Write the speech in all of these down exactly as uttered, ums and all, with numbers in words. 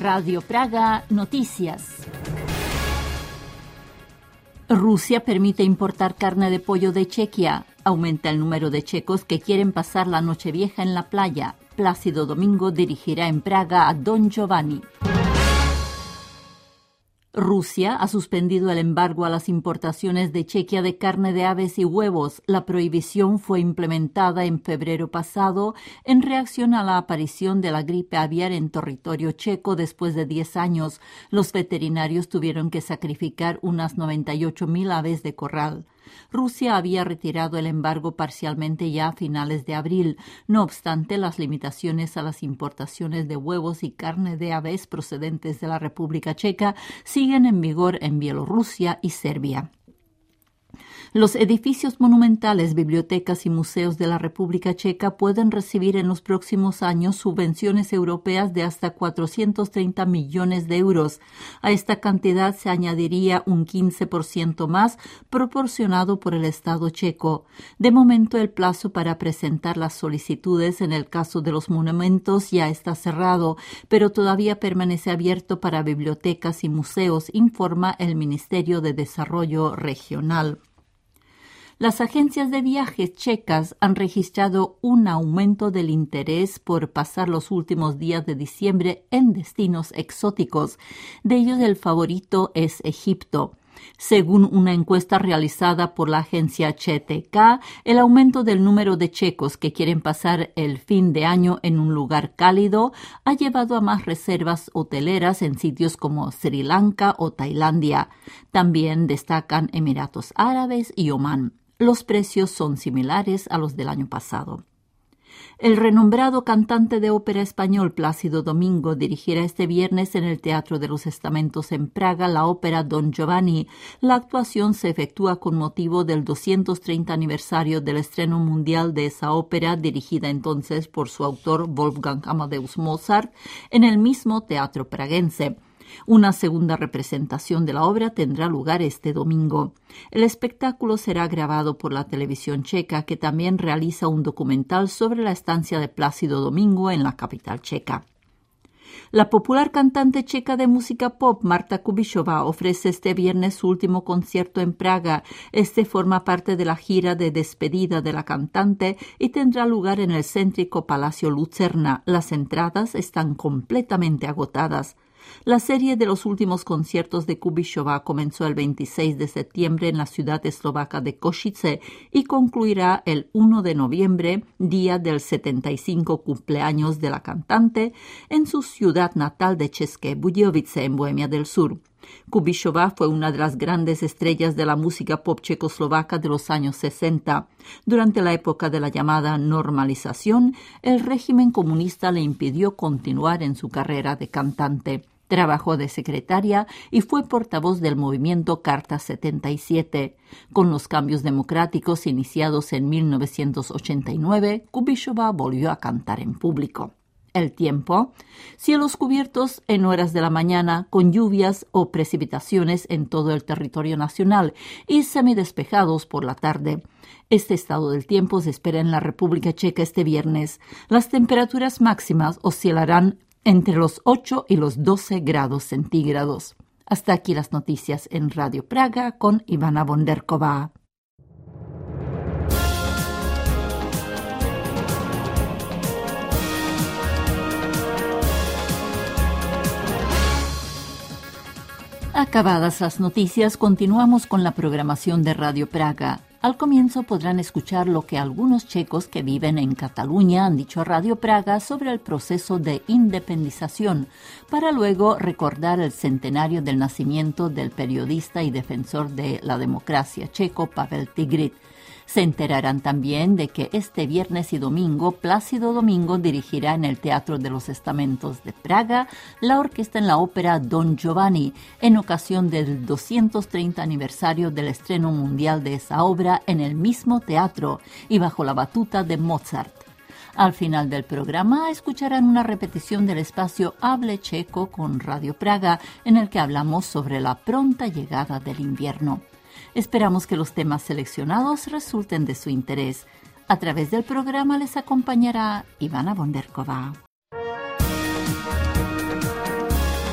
Radio Praga Noticias. Rusia permite importar carne de pollo de Chequia. Aumenta el número de checos que quieren pasar la Nochevieja en la playa. Plácido Domingo dirigirá en Praga a Don Giovanni. Rusia ha suspendido el embargo a las importaciones de Chequia de carne de aves y huevos. La prohibición fue implementada en febrero pasado en reacción a la aparición de la gripe aviar en territorio checo después de diez años. Los veterinarios tuvieron que sacrificar unas noventa y ocho mil aves de corral. Rusia había retirado el embargo parcialmente ya a finales de abril. No obstante, las limitaciones a las importaciones de huevos y carne de aves procedentes de la República Checa siguen en vigor en Bielorrusia y Serbia. Los edificios monumentales, bibliotecas y museos de la República Checa pueden recibir en los próximos años subvenciones europeas de hasta cuatrocientos treinta millones de euros. A esta cantidad se añadiría un quince por ciento más proporcionado por el Estado checo. De momento, el plazo para presentar las solicitudes en el caso de los monumentos ya está cerrado, pero todavía permanece abierto para bibliotecas y museos, informa el Ministerio de Desarrollo Regional. Las agencias de viajes checas han registrado un aumento del interés por pasar los últimos días de diciembre en destinos exóticos. De ellos, el favorito es Egipto. Según una encuesta realizada por la agencia C T K, el aumento del número de checos que quieren pasar el fin de año en un lugar cálido ha llevado a más reservas hoteleras en sitios como Sri Lanka o Tailandia. También destacan Emiratos Árabes y Omán. Los precios son similares a los del año pasado. El renombrado cantante de ópera español Plácido Domingo dirigirá este viernes en el Teatro de los Estamentos en Praga la ópera Don Giovanni. La actuación se efectúa con motivo del doscientos treinta aniversario del estreno mundial de esa ópera, dirigida entonces por su autor Wolfgang Amadeus Mozart, en el mismo teatro praguense. Una segunda representación de la obra tendrá lugar este domingo. El espectáculo será grabado por la televisión checa, que también realiza un documental sobre la estancia de Plácido Domingo en la capital checa. La popular cantante checa de música pop Marta Kubišová ofrece este viernes su último concierto en Praga. Este forma parte de la gira de despedida de la cantante y tendrá lugar en el céntrico Palacio Lucerna. Las entradas están completamente agotadas. La serie de los últimos conciertos de Kubišová comenzó el veintiséis de septiembre en la ciudad eslovaca de Košice y concluirá el primero de noviembre, día del setenta y cinco cumpleaños de la cantante, en su ciudad natal de České Budějovice, en Bohemia del Sur. Kubišová fue una de las grandes estrellas de la música pop checoslovaca de los años sesenta. Durante la época de la llamada normalización, el régimen comunista le impidió continuar en su carrera de cantante. Trabajó de secretaria y fue portavoz del movimiento Carta setenta y siete. Con los cambios democráticos iniciados en mil novecientos ochenta y nueve, Kubišová volvió a cantar en público. El tiempo: cielos cubiertos en horas de la mañana con lluvias o precipitaciones en todo el territorio nacional y semidespejados por la tarde. Este estado del tiempo se espera en la República Checa este viernes. Las temperaturas máximas oscilarán entre los ocho y los doce grados centígrados. Hasta aquí las noticias en Radio Praga con Ivana Bonderková. Acabadas las noticias, continuamos con la programación de Radio Praga. Al comienzo podrán escuchar lo que algunos checos que viven en Cataluña han dicho a Radio Praga sobre el proceso de independización, para luego recordar el centenario del nacimiento del periodista y defensor de la democracia checo Pavel Tigrit. Se enterarán también de que este viernes y domingo Plácido Domingo dirigirá en el Teatro de los Estamentos de Praga la orquesta en la ópera Don Giovanni, en ocasión del doscientos treinta aniversario del estreno mundial de esa obra en el mismo teatro y bajo la batuta de Mozart. Al final del programa escucharán una repetición del espacio Hable Checo con Radio Praga, en el que hablamos sobre la pronta llegada del invierno. Esperamos que los temas seleccionados resulten de su interés. A través del programa les acompañará Ivana Bonderková.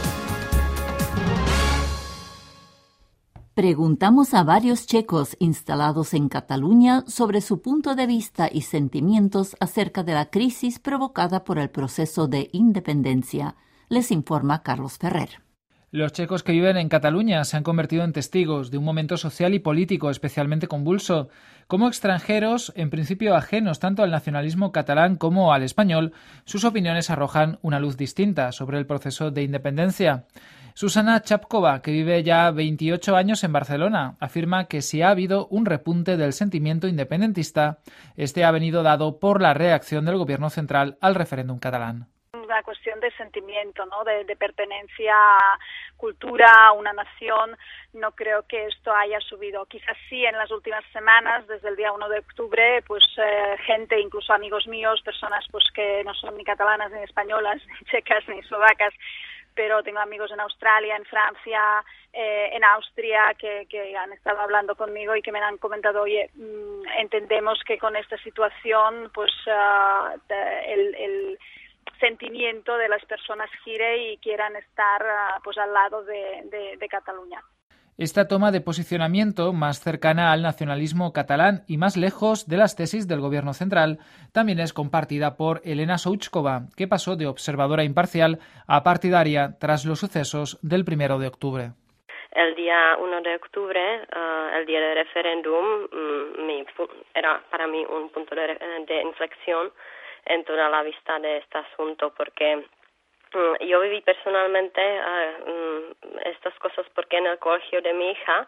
Preguntamos a varios checos instalados en Cataluña sobre su punto de vista y sentimientos acerca de la crisis provocada por el proceso de independencia. Les informa Carlos Ferrer. Los checos que viven en Cataluña se han convertido en testigos de un momento social y político especialmente convulso. Como extranjeros, en principio ajenos tanto al nacionalismo catalán como al español, sus opiniones arrojan una luz distinta sobre el proceso de independencia. Susana Chapkova, que vive ya veintiocho años en Barcelona, afirma que si ha habido un repunte del sentimiento independentista, este ha venido dado por la reacción del gobierno central al referéndum catalán. Una cuestión de sentimiento, ¿no? De, de pertenencia a cultura, a una nación. No creo que esto haya subido. Quizás sí en las últimas semanas, desde el día uno de octubre, pues eh, gente, incluso amigos míos, personas pues que no son ni catalanas, ni españolas, ni checas, ni eslovacas, pero tengo amigos en Australia, en Francia, eh, en Austria, que, que han estado hablando conmigo y que me han comentado, oye, mmm, entendemos que con esta situación, pues uh, el, el sentimiento de las personas gire y quieran estar uh, pues al lado de, de, de Cataluña. Esta toma de posicionamiento, más cercana al nacionalismo catalán y más lejos de las tesis del gobierno central, también es compartida por Elena Souchkova, que pasó de observadora imparcial a partidaria tras los sucesos del primero de octubre. El día uno de octubre, uh, el día del referéndum, um, mi, era para mí un punto de, de inflexión en toda la vista de este asunto, porque yo viví personalmente uh, estas cosas porque en el colegio de mi hija,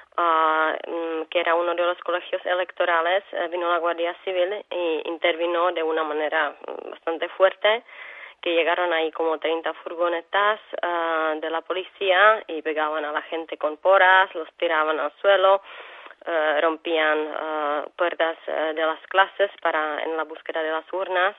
uh, que era uno de los colegios electorales, uh, vino la Guardia Civil e intervino de una manera bastante fuerte, que llegaron ahí como treinta furgonetas uh, de la policía y pegaban a la gente con porras, los tiraban al suelo, uh, rompían uh, puertas uh, de las clases para en la búsqueda de las urnas.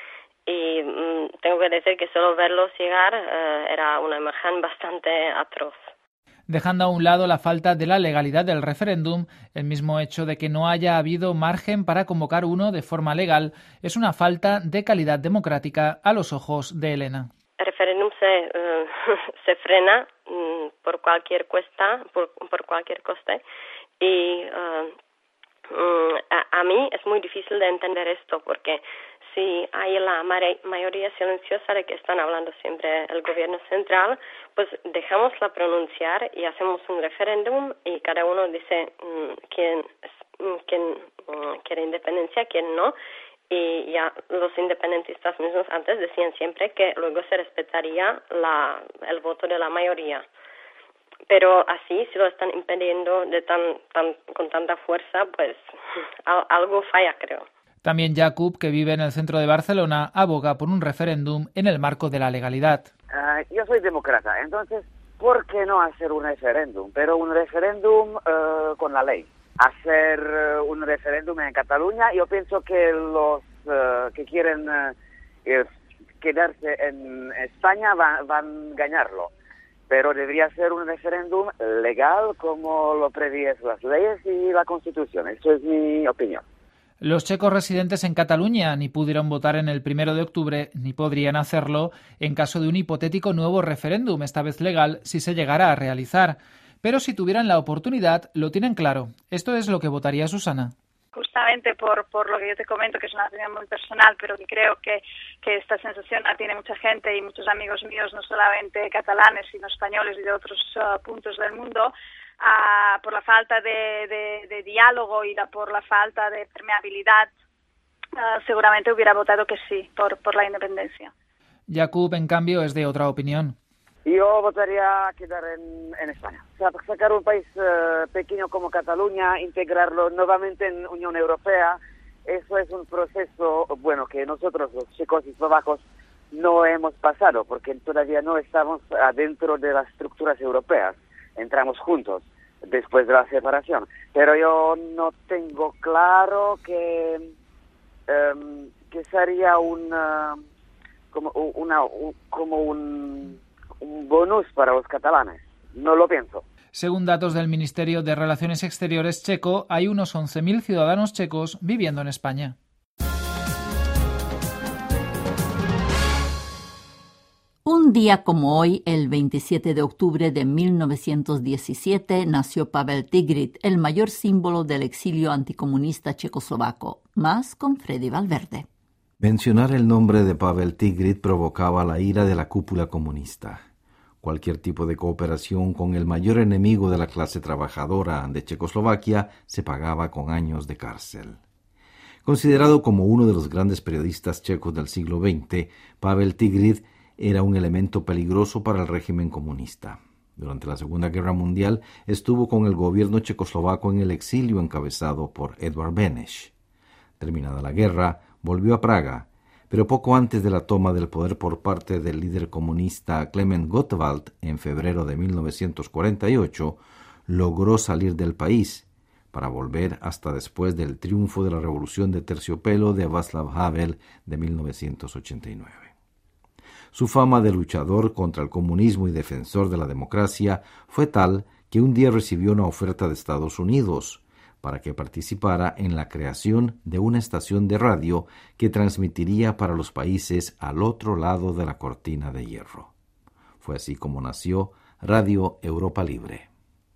Y mmm, tengo que decir que solo verlos llegar eh, era una imagen bastante atroz. Dejando a un lado la falta de la legalidad del referéndum, el mismo hecho de que no haya habido margen para convocar uno de forma legal es una falta de calidad democrática a los ojos de Elena. El referéndum se, uh, se frena um, por cualquier cuesta, por, por cualquier coste y uh, um, a, a mí es muy difícil de entender esto porque si hay la mayoría silenciosa de que están hablando siempre el gobierno central, pues dejámosla pronunciar y hacemos un referéndum y cada uno dice mmm, quién, quién mmm, quiere independencia, quién no. Y ya los independentistas mismos antes decían siempre que luego se respetaría la, el voto de la mayoría. Pero así, si lo están impidiendo de tan, tan, con tanta fuerza, pues algo falla, creo. También Jakub, que vive en el centro de Barcelona, aboga por un referéndum en el marco de la legalidad. Uh, yo soy demócrata, entonces, ¿por qué no hacer un referéndum? Pero un referéndum uh, con la ley. Hacer uh, un referéndum en Cataluña, yo pienso que los uh, que quieren uh, quedarse en España van, van a ganarlo. Pero debería ser un referéndum legal como lo prevén las leyes y la Constitución. Eso es mi opinión. Los checos residentes en Cataluña ni pudieron votar en el primero de octubre ni podrían hacerlo en caso de un hipotético nuevo referéndum, esta vez legal, si se llegara a realizar. Pero si tuvieran la oportunidad, lo tienen claro. Esto es lo que votaría Susana. Justamente por, por lo que yo te comento, que es una opinión muy personal, pero que creo que, que esta sensación la tiene mucha gente y muchos amigos míos, no solamente catalanes, sino españoles y de otros uh, puntos del mundo, Uh, por la falta de, de, de diálogo y la, por la falta de permeabilidad, uh, seguramente hubiera votado que sí, por, por la independencia. Jakub, en cambio, es de otra opinión. Yo votaría a quedar en, en España. O sea, sacar un país uh, pequeño como Cataluña, integrarlo nuevamente en Unión Europea, eso es un proceso, bueno, que nosotros los checos y eslovacos no hemos pasado, porque todavía no estamos adentro de las estructuras europeas. Entramos juntos después de la separación, pero yo no tengo claro que um, que sería una como una un, como un, un bonus para los catalanes. No lo pienso. Según datos del Ministerio de Relaciones Exteriores checo, hay unos once mil ciudadanos checos viviendo en España. Un Un día como hoy, el veintisiete de octubre de mil novecientos diecisiete, nació Pavel Tigrid, el mayor símbolo del exilio anticomunista checoslovaco, más con Freddy Valverde. Mencionar el nombre de Pavel Tigrid provocaba la ira de la cúpula comunista. Cualquier tipo de cooperación con el mayor enemigo de la clase trabajadora de Checoslovaquia se pagaba con años de cárcel. Considerado como uno de los grandes periodistas checos del siglo veinte, Pavel Tigrid era un elemento peligroso para el régimen comunista. Durante la Segunda Guerra Mundial estuvo con el gobierno checoslovaco en el exilio encabezado por Edvard Beneš. Terminada la guerra, volvió a Praga, pero poco antes de la toma del poder por parte del líder comunista Klement Gottwald en febrero de mil novecientos cuarenta y ocho, logró salir del país para volver hasta después del triunfo de la Revolución de Terciopelo de Václav Havel de mil novecientos ochenta y nueve. Su fama de luchador contra el comunismo y defensor de la democracia fue tal que un día recibió una oferta de Estados Unidos para que participara en la creación de una estación de radio que transmitiría para los países al otro lado de la cortina de hierro. Fue así como nació Radio Europa Libre.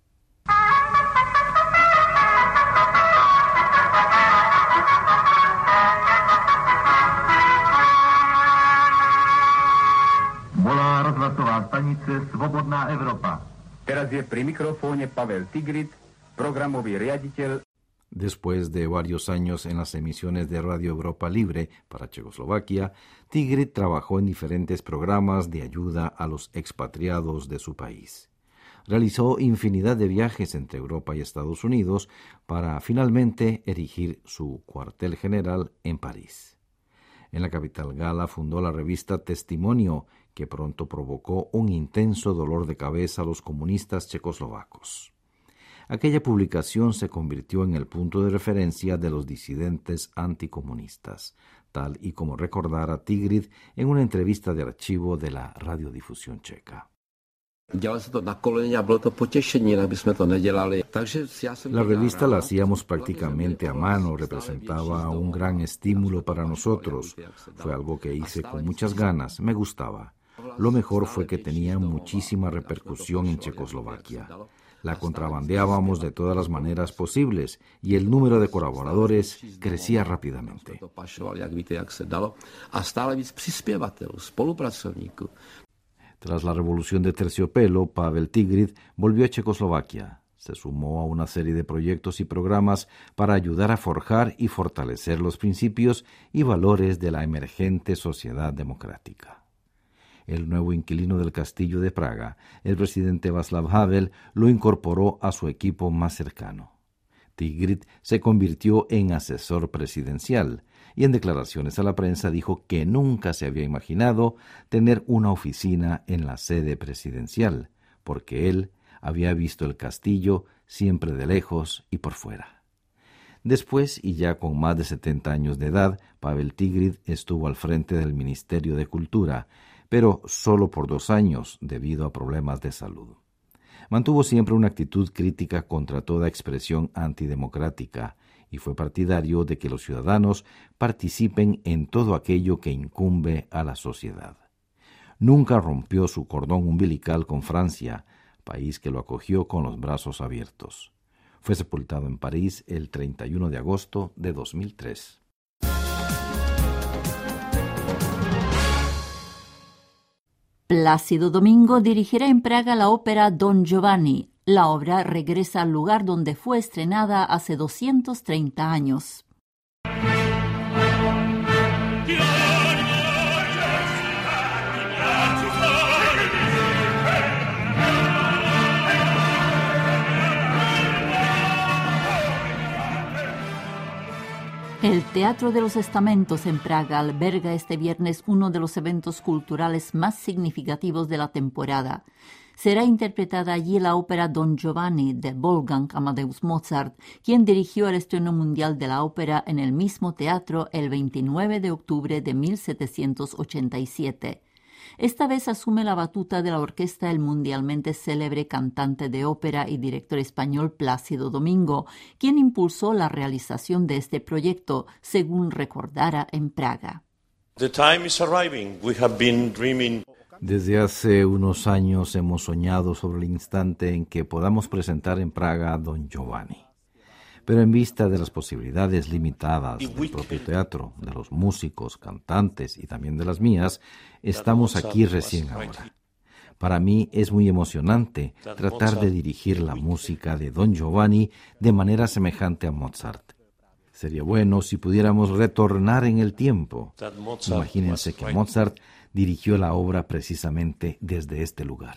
Volá rozhlasová stanice Svobodná Evropa. Teraz je pri mikrofóne Pavel Tigrid, programový riaditeľ. Después de varios años en las emisiones de Radio Europa Libre para Checoslovaquia, Tigrid trabajó en diferentes programas de ayuda a los expatriados de su país. Realizó infinidad de viajes entre Europa y Estados Unidos para finalmente erigir su cuartel general en París. En la capital gala fundó la revista Testimonio, que pronto provocó un intenso dolor de cabeza a los comunistas checoslovacos. Aquella publicación se convirtió en el punto de referencia de los disidentes anticomunistas, tal y como recordara Tigrid en una entrevista de archivo de la radiodifusión checa. La revista la hacíamos prácticamente a mano, representaba un gran estímulo para nosotros. Fue algo que hice con muchas ganas, me gustaba. Lo mejor fue que tenía muchísima repercusión en Checoslovaquia. La contrabandeábamos de todas las maneras posibles y el número de colaboradores crecía rápidamente. Tras la Revolución de Terciopelo, Pavel Tigrid volvió a Checoslovaquia. Se sumó a una serie de proyectos y programas para ayudar a forjar y fortalecer los principios y valores de la emergente sociedad democrática. El nuevo inquilino del castillo de Praga, el presidente Václav Havel, lo incorporó a su equipo más cercano. Tigrid se convirtió en asesor presidencial y en declaraciones a la prensa dijo que nunca se había imaginado tener una oficina en la sede presidencial, porque él había visto el castillo siempre de lejos y por fuera. Después, y ya con más de setenta años de edad, Pavel Tigrid estuvo al frente del Ministerio de Cultura, pero solo por dos años debido a problemas de salud. Mantuvo siempre una actitud crítica contra toda expresión antidemocrática y fue partidario de que los ciudadanos participen en todo aquello que incumbe a la sociedad. Nunca rompió su cordón umbilical con Francia, país que lo acogió con los brazos abiertos. Fue sepultado en París el treinta y uno de agosto de dos mil tres. Plácido Domingo dirigirá en Praga la ópera Don Giovanni. La obra regresa al lugar donde fue estrenada hace doscientos treinta años. El Teatro de los Estamentos en Praga alberga este viernes uno de los eventos culturales más significativos de la temporada. Será interpretada allí la ópera Don Giovanni de Wolfgang Amadeus Mozart, quien dirigió el estreno mundial de la ópera en el mismo teatro el veintinueve de octubre de mil setecientos ochenta y siete. Esta vez asume la batuta de la orquesta el mundialmente célebre cantante de ópera y director español Plácido Domingo, quien impulsó la realización de este proyecto, según recordara en Praga. The time is arriving. We have been dreaming Desde hace unos años hemos soñado sobre el instante en que podamos presentar en Praga a Don Giovanni. Pero en vista de las posibilidades limitadas del propio teatro, de los músicos, cantantes y también de las mías, estamos aquí recién ahora. Para mí es muy emocionante tratar de dirigir la música de Don Giovanni de manera semejante a Mozart. Sería bueno si pudiéramos retornar en el tiempo. Imagínense que Mozart dirigió la obra precisamente desde este lugar.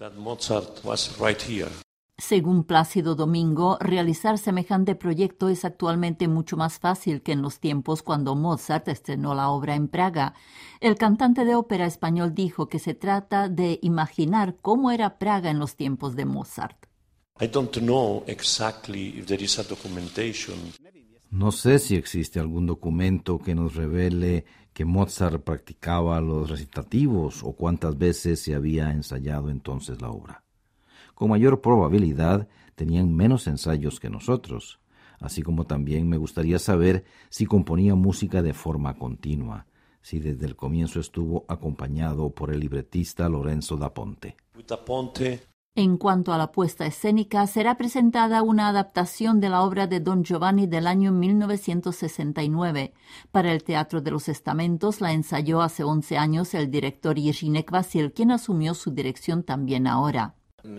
Según Plácido Domingo, realizar semejante proyecto es actualmente mucho más fácil que en los tiempos cuando Mozart estrenó la obra en Praga. El cantante de ópera español dijo que se trata de imaginar cómo era Praga en los tiempos de Mozart. I don't know exactly if there is a documentation. No sé si existe algún documento que nos revele que Mozart practicaba los recitativos o cuántas veces se había ensayado entonces la obra. Con mayor probabilidad tenían menos ensayos que nosotros, así como también me gustaría saber si componía música de forma continua, si desde el comienzo estuvo acompañado por el libretista Lorenzo da Ponte. En cuanto a la puesta escénica, será presentada una adaptación de la obra de Don Giovanni del año mil novecientos sesenta y nueve. Para el Teatro de los Estamentos la ensayó hace once años el director Jiřínek Vasil, quien asumió su dirección también ahora.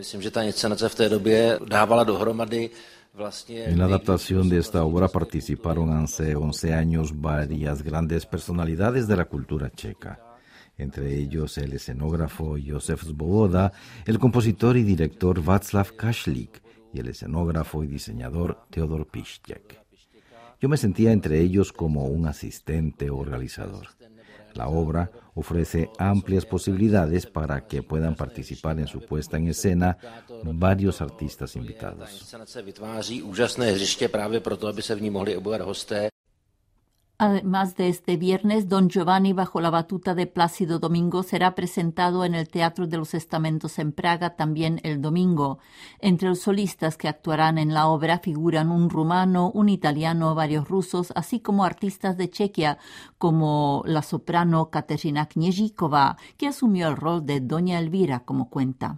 En la adaptación de esta obra participaron hace once años varias grandes personalidades de la cultura checa. Entre ellos el escenógrafo Josef Svoboda, el compositor y director Václav Kašlík y el escenógrafo y diseñador Teodor Pištěk. Yo me sentía entre ellos como un asistente o organizador. La obra ofrece amplias posibilidades para que puedan participar en su puesta en escena varios artistas invitados. Además de este viernes, Don Giovanni, bajo la batuta de Plácido Domingo, será presentado en el Teatro de los Estamentos en Praga también el domingo. Entre los solistas que actuarán en la obra figuran un rumano, un italiano, varios rusos, así como artistas de Chequia, como la soprano Kateřina Kněžíková, que asumió el rol de Doña Elvira, como cuenta.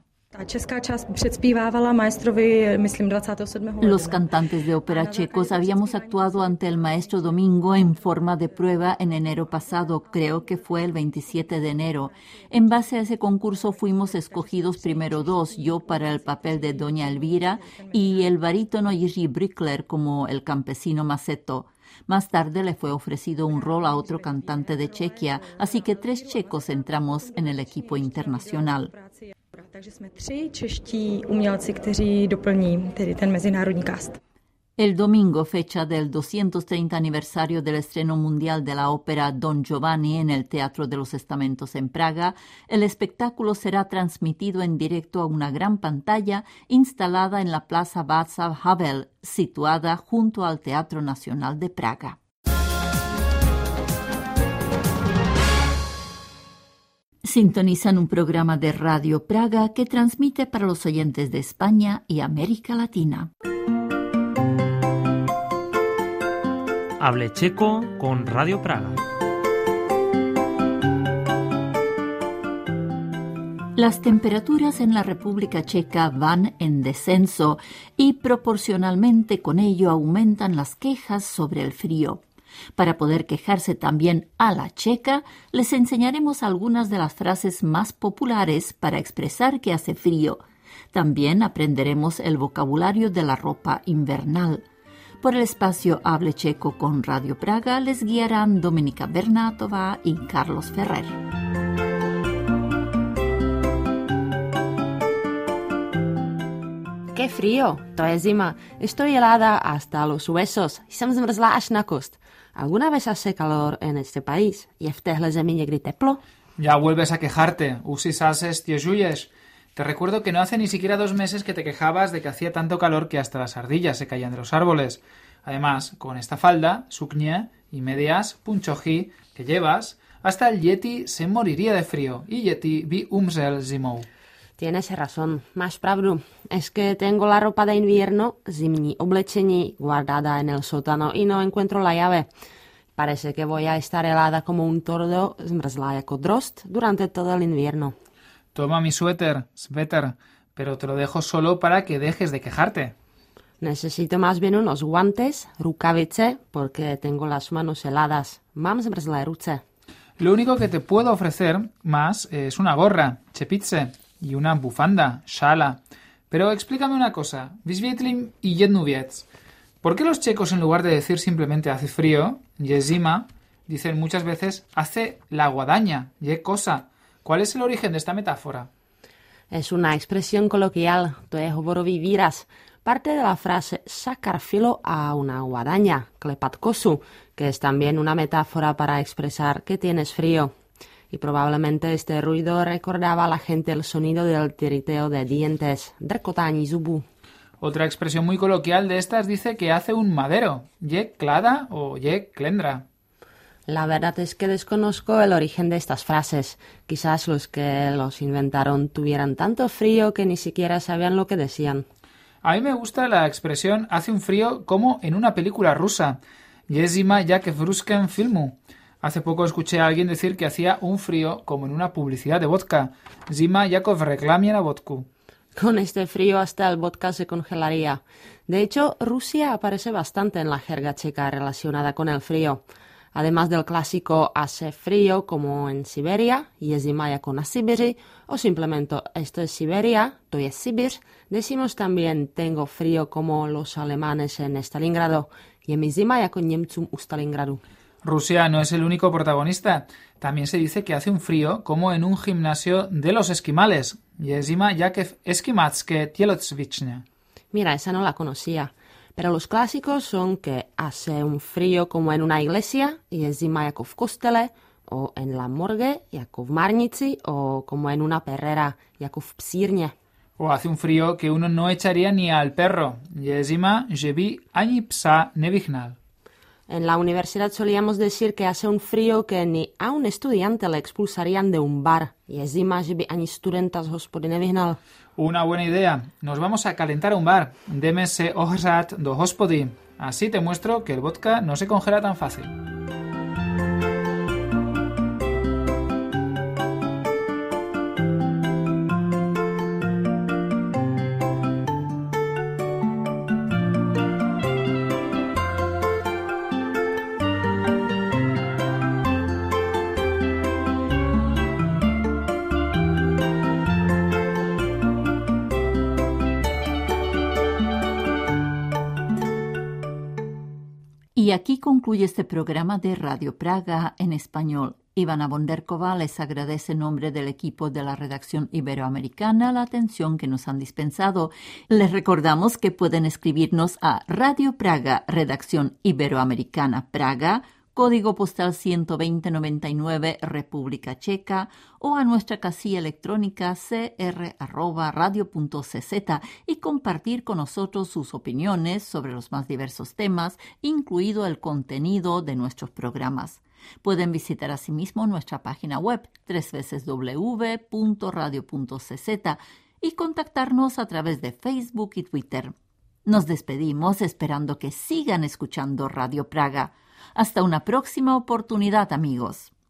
Los cantantes de ópera checos habíamos actuado ante el maestro Domingo en forma de prueba en enero pasado, creo que fue el veintisiete de enero. En base a ese concurso fuimos escogidos primero dos, yo para el papel de Doña Elvira y el barítono Jiří Brückler como el campesino Maceto. Más tarde le fue ofrecido un rol a otro cantante de Chequia, así que tres checos entramos en el equipo internacional. Takže jsme tři čeští umělci, kteří doplní tedy ten mezinárodní cast. El domingo, fecha del doscientos treinta aniversario del estreno mundial de la ópera Don Giovanni en el Teatro de los Estamentos en Praga, el espectáculo será transmitido en directo a una gran pantalla instalada en la Plaza Václav Havel, situada junto al Teatro Nacional de Praga. Sintonizan un programa de Radio Praga que transmite para los oyentes de España y América Latina. Hable checo con Radio Praga. Las temperaturas en la República Checa van en descenso y proporcionalmente con ello aumentan las quejas sobre el frío. Para poder quejarse también a la checa, les enseñaremos algunas de las frases más populares para expresar que hace frío. También aprenderemos el vocabulario de la ropa invernal. Por el espacio Hable Checo con Radio Praga les guiarán Dominika Bernátova y Carlos Ferrer. ¡Qué frío! To je zima. Estoy helada hasta los huesos. Jsem zmrzla až na kost. ¿Alguna vez hace calor en este país? ¿Y v téhle zemi někdy teplo? Ya vuelves a quejarte. Usis haces tiojuyes. Te recuerdo que no hace ni siquiera dos meses que te quejabas de que hacía tanto calor que hasta las ardillas se caían de los árboles. Además, con esta falda, suknia y medias, punchoji, que llevas, hasta el Yeti se moriría de frío. Y Yeti vi umzel zimou. Tienes razón, máš pravdu. Es que tengo la ropa de invierno, zimní oblečení, guardada en el sótano y no encuentro la llave. Parece que voy a estar helada como un tordo, zmrzlá jako drost, durante todo el invierno. Toma mi suéter, sweater, pero te lo dejo solo para que dejes de quejarte. Necesito más bien unos guantes, rukavice, porque tengo las manos heladas. Mám zmrzlé ruce. Lo único que te puedo ofrecer más es una gorra, čepice, y una bufanda, šala. Pero explícame una cosa, vysvětlím i jednu věc. ¿Por qué los checos, en lugar de decir simplemente hace frío, je zima, dicen muchas veces hace la guadaña, je cosa? ¿Cuál es el origen de esta metáfora? Es una expresión coloquial, to je hovorový výraz. Parte de la frase sacar filo a una guadaña, klepat kosu, que es también una metáfora para expresar que tienes frío. Y probablemente este ruido recordaba a la gente el sonido del tiriteo de dientes, drkotání zubů. Otra expresión muy coloquial de estas dice que hace un madero, je klada o je klendra. La verdad es que desconozco el origen de estas frases. Quizás los que los inventaron tuvieran tanto frío que ni siquiera sabían lo que decían. A mí me gusta la expresión hace un frío como en una película rusa. Je zima jak v ruském filmu. Hace poco escuché a alguien decir que hacía un frío como en una publicidad de vodka. Zima jako v reklamě na vodku. Con este frío hasta el vodka se congelaría. De hecho, Rusia aparece bastante en la jerga checa relacionada con el frío. Además del clásico hace frío como en Siberia, je zima jako na Sibiri, o simplemente esto es Siberia, to je Sibir, decimos también tengo frío como los alemanes en Stalingrado, je mi zima jako Němcům u Stalingradu. Rusia no es el único protagonista. También se dice que hace un frío como en un gimnasio de los esquimales. Je zima jak v eskimatské tělocvičně. Mira, esa no la conocía. Pero los clásicos son que hace un frío como en una iglesia, je zima jako v kostele, o en la morgue, jako v márnici, o como en una perrera, jako v psírně. O hace un frío que uno no echaría ni al perro. Je zima, že by ani psa nevyhnal. En la universidad solíamos decir que hace un frío que ni a un estudiante le expulsarían de un bar. Je zima, že by ani studenta z hospody nevyhnal. Una buena idea. Nos vamos a calentar a un bar. Jdeme se ohřát do hospody. Así te muestro que el vodka no se congela tan fácil. Y aquí concluye este programa de Radio Praga en español. Ivana Bonderkova les agradece en nombre del equipo de la redacción iberoamericana la atención que nos han dispensado. Les recordamos que pueden escribirnos a Radio Praga, redacción iberoamericana Praga, código postal ciento veinte noventa y nueve, República Checa, o a nuestra casilla electrónica c r arroba radio punto c z y compartir con nosotros sus opiniones sobre los más diversos temas, incluido el contenido de nuestros programas. Pueden visitar asimismo nuestra página web doble u doble u doble u punto radio punto c z y contactarnos a través de Facebook y Twitter. Nos despedimos esperando que sigan escuchando Radio Praga. Hasta una próxima oportunidad, amigos.